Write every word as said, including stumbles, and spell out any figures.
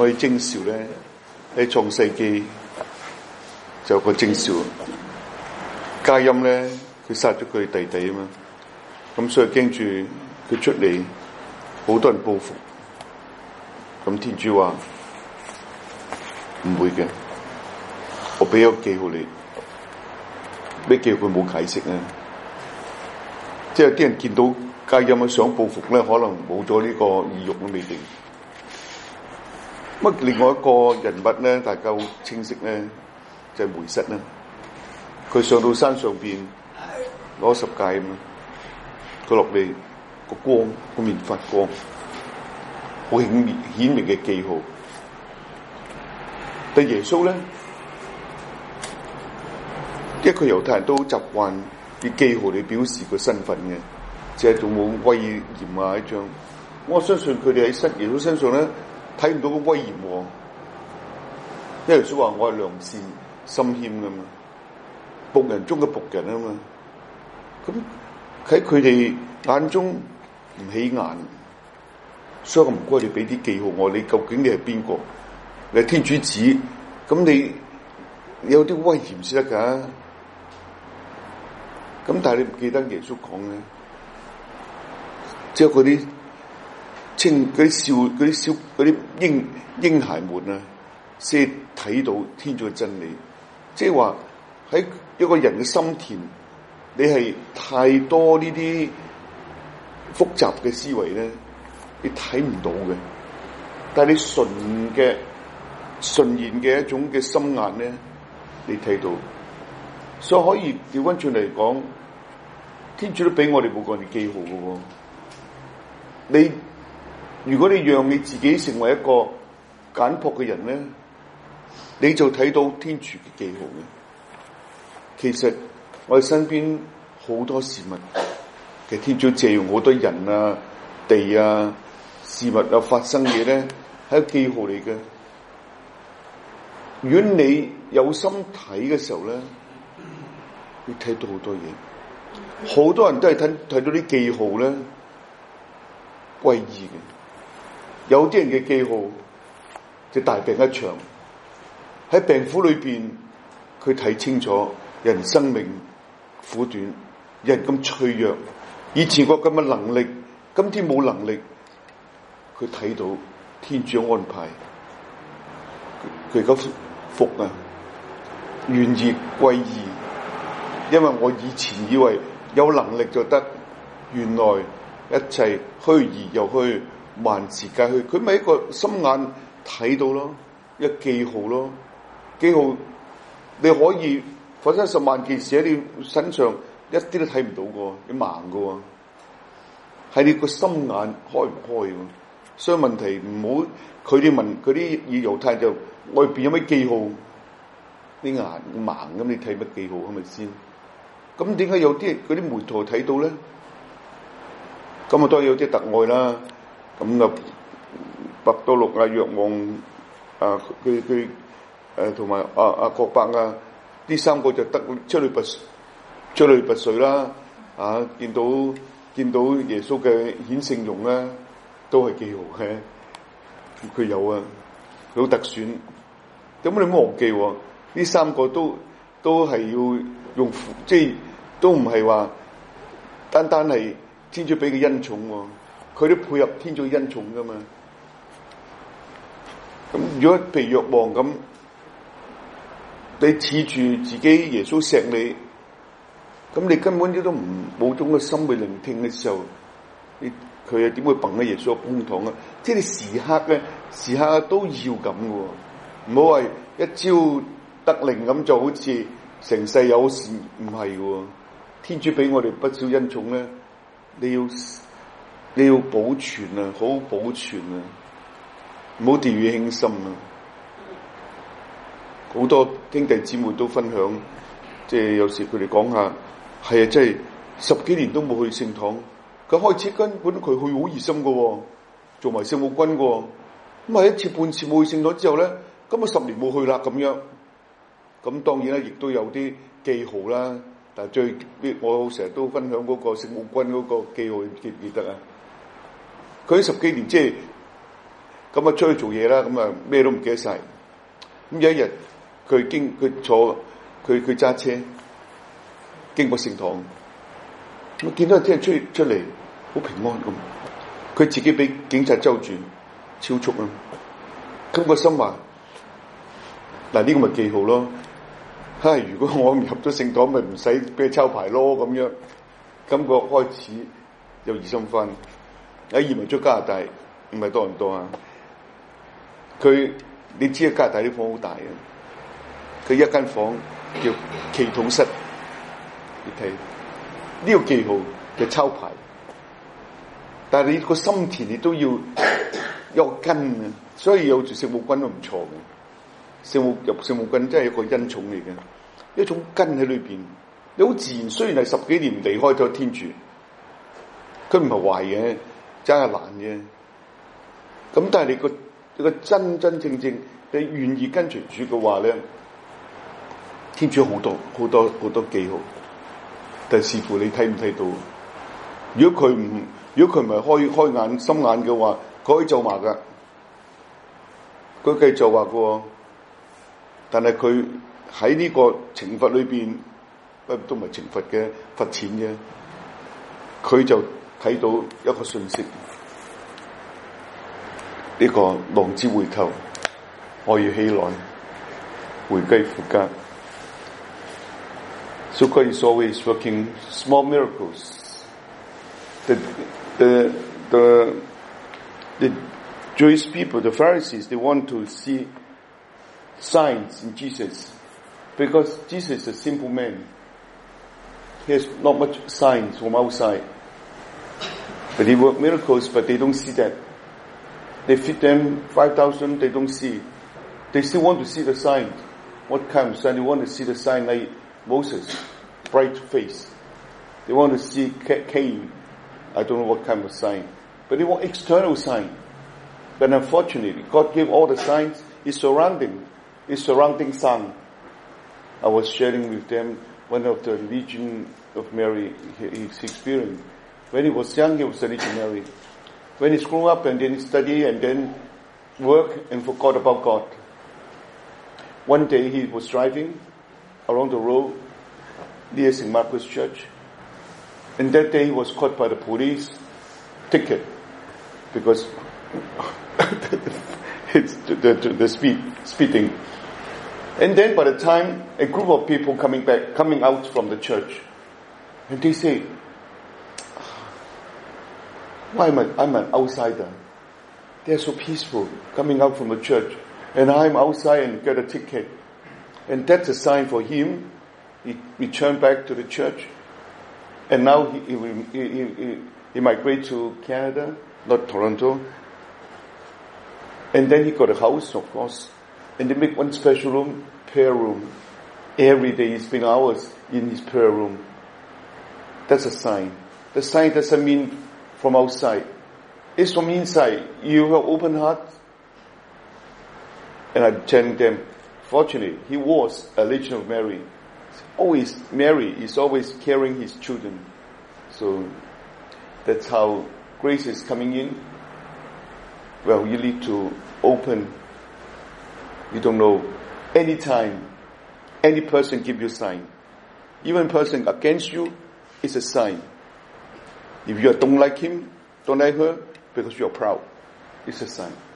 我哋徵兆咧喺創世記就有個徵兆，加音咧佢殺咗佢弟弟啊嘛，咁所以驚住佢出嚟，好多人報復。咁天主話唔會嘅，我俾個記號你，咩記號佢冇解釋咧？即係有啲人見到加音啊想報復咧，可能冇咗呢個意欲都未定。乜另外一個人物咧，大家好清晰咧，就係梅瑟啦。佢上到山上邊攞十誡啊嘛，佢落嚟個光個面發光，好顯明顯明嘅記號。但耶穌咧，因為佢猶太人都習慣以記號嚟表示個身份嘅，即係仲冇威嚴啊一張。我相信佢哋喺新耶穌身上咧，睇唔到個威嚴喎。因為耶穌話我係良善心謙噶嘛，僕人中嘅僕人啊嘛。咁喺佢哋眼中唔起眼，所以我唔該你俾啲記號我，你究竟你係邊個？你係天主子，咁你有啲威嚴先得噶。咁但係你唔記得耶穌講咧，即係嗰啲青嗰啲少嗰啲小嗰啲嬰嬰孩們啊，先睇到天主嘅真理。即係話喺一個人嘅心田，你係太多呢啲複雜嘅思維咧，你睇唔到嘅。但係你純嘅純然嘅一種嘅心眼咧，你睇到。所以可以調翻轉嚟講，天主都俾我哋每個人記號嘅喎。你如果你讓你自己成為一個簡樸嘅人咧，你就睇到天主嘅記號嘅。其實我哋身邊好多事物，其實天主借用好多人啊、地啊、事物啊發生嘢咧，係一個記號嚟嘅。如果你有心睇嘅時候咧，你睇到好多嘢，好多人都係睇睇到啲記號咧，歸依嘅。有啲人嘅記號就大病一場，喺病苦裏邊，佢睇清楚人生命苦短，人咁脆弱，以前個咁嘅能力，今天冇能力，佢睇到天主安排，佢而家服啊，願意歸依。因為我以前以為有能力就得，原來一切虛而又虛，萬事皆虛。佢咪一個心眼睇到咯，一個記號咯，記號你可以發生十萬件事喺你身上，一啲都睇唔到嘅，你盲嘅，係你個心眼開唔開嘅。所以問題唔好，佢哋問佢啲以猶太就外邊有咩記號，啲眼盲咁，你睇乜記號係咪先？咁點解有啲嗰啲門徒睇到咧？咁啊，當然有啲特愛啦。咁啊，伯多祿啊、若望啊、佢佢誒同埋阿阿郭伯啊，呢三個就得出類拔出類拔萃啦。啊，見到見到耶穌嘅顯聖容咧，都係記號嘅。佢有啊，佢好特選。咁你唔好忘記喎，呢三個都都係要。用即係都唔係話單單係天主俾嘅恩寵喎，佢都配合天主嘅恩寵噶嘛。咁如果譬如若望咁，你恃住自己耶穌錫你，咁你根本都唔冇種嘅心去聆聽嘅時候，你佢又點會憑喺耶穌嘅胸膛啊？即係你時刻嘅時刻都要咁嘅喎，唔好話一朝得令咁就好似。成世有事唔係嘅，天主俾我哋不少恩寵咧，你要你要保存啊，好好保存啊，唔好掉以輕心啊！好多兄弟姊妹都分享，即係有時佢哋講下，係啊，即係十幾年都冇去聖堂，佢開始根本佢去好熱心嘅，做埋聖母軍嘅，咁係一次半次冇去聖堂之後咧，咁啊十年冇去啦咁樣。咁當然啦，亦都有啲記號啦。但係最我成日都分享嗰個聖母軍嗰個記號，你記唔記得啊？佢十幾年即係咁啊出去做嘢啦，咁啊咩都唔記得晒。咁有一日佢經佢坐佢佢揸車經過聖堂，咁見到啲人出出嚟好平安咁，佢自己俾警察捉住超速啦。咁個心話嗱，呢個咪記號咯。唉，如果我入咗聖堂，咪唔使俾佢抄牌咯咁樣。感覺開始有疑心翻。喺移民咗加拿大，唔係多倫多啊。佢你知啊，加拿大啲房好大嘅。佢一間房叫祈禱室，你睇呢個記號嘅抄牌。但係你個心田你都要有根啊，所以有住聖母軍都唔錯嘅。聖母入聖母軍真係一個恩寵嚟嘅，一種根喺裏邊。你好自然，雖然係十幾年離開咗天主，佢唔係壞嘅，真係難嘅。咁但係你個你個真真正正你願意跟隨主嘅話咧，天主好多好多好多記號，但係視乎你睇唔睇到。如果佢唔如果佢唔係開開眼心眼嘅話，佢可以咒罵噶，佢繼續咒罵嘅。但係佢喺呢個懲罰裏邊，不都唔係懲罰嘅，罰錢嘅。佢就睇到一個信息，呢、這個浪子回頭，我要起來，回歸父家。So God is always working small miracles. The the the the Jewish people, the Pharisees, they want to see signs in Jesus, because Jesus is a simple man. He has not much signs from outside, but he worked miracles, but they don't see that. They feed them five thousand, they don't see. They still want to see the sign. What kind of sign? They want to see the sign like Moses, bright face. They want to see Cain. I don't know what kind of sign, but they want external sign. But unfortunately, God gave all the signs. His surrounding, His surrounding sun. I was sharing with them one of the Legion of Mary his experience. When he was young, he was a legionary. When he grew up and then study and then work and forgot about God. One day he was driving along the road near Saint Marcus Church. And that day he was caught by the police, ticket, because it's the, the, the speed, speeding. And then by the time a group of people coming back, coming out from the church, and they say, why am I, I'm an outsider. They're so peaceful coming out from the church, and I'm outside and get a ticket. And that's a sign for him. He returned back to the church. And now he, he, he, he, he migrated to Canada, not Toronto. And then he got a house, of course. And they make one special room, prayer room. Every day he spends hours in his prayer room. That's a sign. The sign doesn't mean from outside. It's from inside. You have open heart. And I tell them, fortunately, he was a Legion of Mary. Always Mary is always carrying his children. So that's how grace is coming in. Well, you need to open. You don't know. Anytime, any person give you a sign. Even a person against you is a sign. If you don't like him, don't like her, because you're proud, it's a sign.